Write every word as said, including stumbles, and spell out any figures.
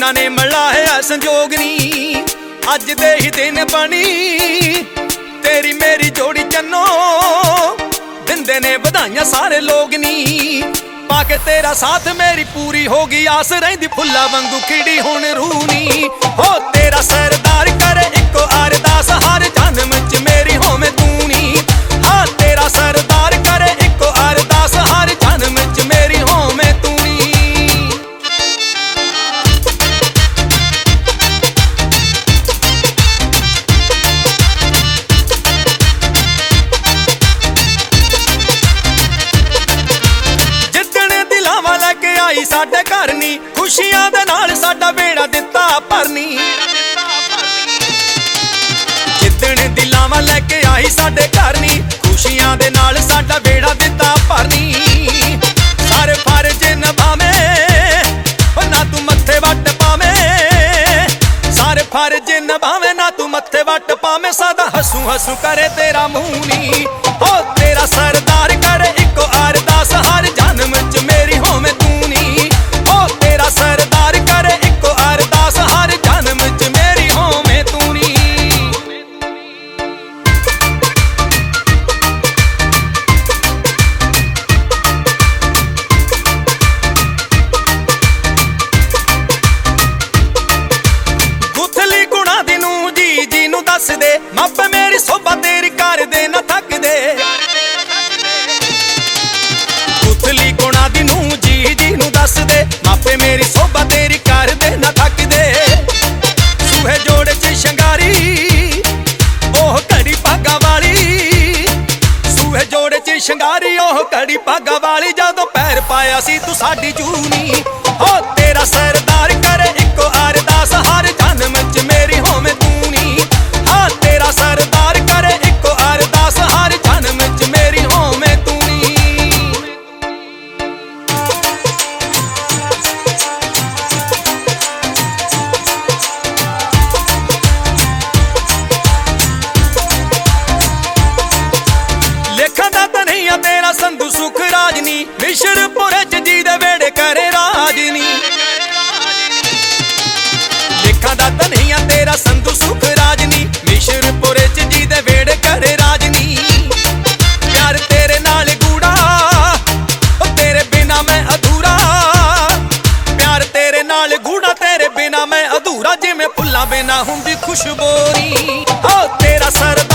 ਰੱਬਾ ਨੇ ਮਿਲਾਇਆ ਸੰਜੋਗ ਨੀ ਅੱਜ ਦੇ ਹੀ ਦਿਨ ਬਣੀ तेरी मेरी जोड़ी चन्नो दिंदे ने बधाइयां सारे लोग नी पाके तेरा साथ मेरी पूरी होगी आस रहिंदी फुल्ला वांगू खिड़ी हुण रूनी हो तेरा सरदार करे इको अरदास हर जन्म च मेरी होवे तू नी हाँ तेरा सरदार करे इको अरदास हर जन्म च मेरी होवे तू नी आई साडे घर नी खुशियां दे नाल साडा बेड़ा दिता भरनी जिद्दण दिलां वाल लैके आई साडे घर नी खुशियां दे नाल साडा बेड़ा दिता भरनी सारे फर्ज निभावे ना तू मत्थे वट पावे सारे फर्ज निभावे ना तू मत्थे वट पावे सदा हसू हसू करे तेरा मुंह नी ओ तेरा सरदार करे इको अरदास हर जन्म च मेरी होवे तू सरदार करे इको अरदास हर जन्म च मेरी होवे तू नी गुथली गुणा दी नू जी जी नू दस दे मप मेरी सोभा तेरी कर दे ना थक दे गुथली गुणा दी नू जी जी नू दस दे मापे मेरी सोभा तेरी कर दे ना थक दे सूहे जोड़े च शंगारी ओह घड़ी भागा वाली सूहे जोड़े च शंगारी ओह घड़ी भागा वाली जदों पैर पाया सी तू साडी जूनी ओ तेरा सरदार करे इको अरदास हर जन्म च मेरी होवे तू नी हाँ तेरा सरदार करे इको अरदास हर जन्म च मेरी होवे तू नी तेरा संधू सुख राजनी मिश्रपुर च जी दे वेड़े करे राजनी लिखा दा धनिया तेरा संधू सुख राजनी मिश्रपुर च जी दे वेड़े करे राजनी प्यार तेरे नाल गूड़ा ओ तेरे बिना मैं अधूरा प्यार तेरे नाल गूड़ा तेरे बिना मैं अधूरा जिवें फुल्लां बिना हुंदी खुशबू नी ओ तेरा सर